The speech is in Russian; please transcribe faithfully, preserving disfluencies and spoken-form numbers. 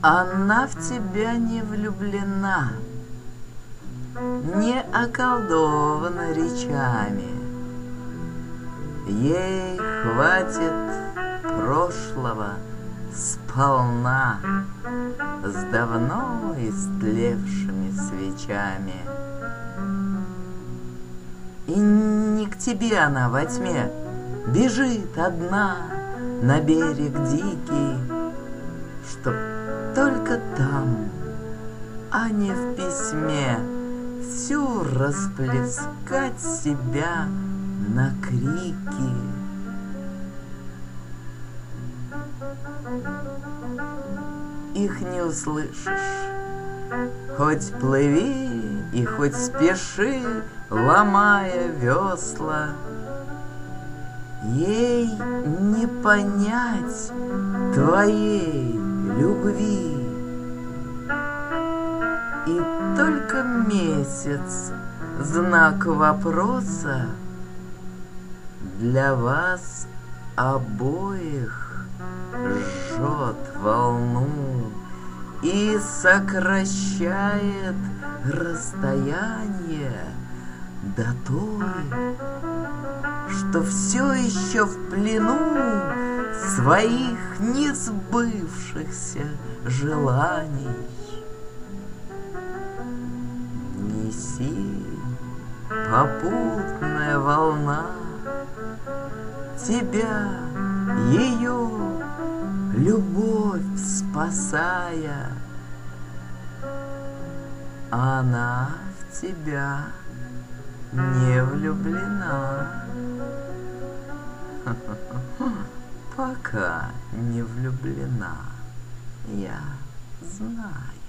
Она в тебя не влюблена, не околдована речами. Ей хватит прошлого сполна с давно истлевшими свечами. И не к тебе она во тьме бежит одна на берег дикий, чтоб только там, а не в письме, всю расплескать себя на крики. Их не услышишь, хоть плыви и хоть спеши, ломая весла. Ей не понять твоей любви, и только месяц знак вопроса для вас обоих жжет волну и сокращает расстояние до той, что все еще в плену своих несбывшихся желаний. Неси, попутная волна, тебя, ее любовь спасая, она в тебя не влюблена. Пока не влюблена, я знаю.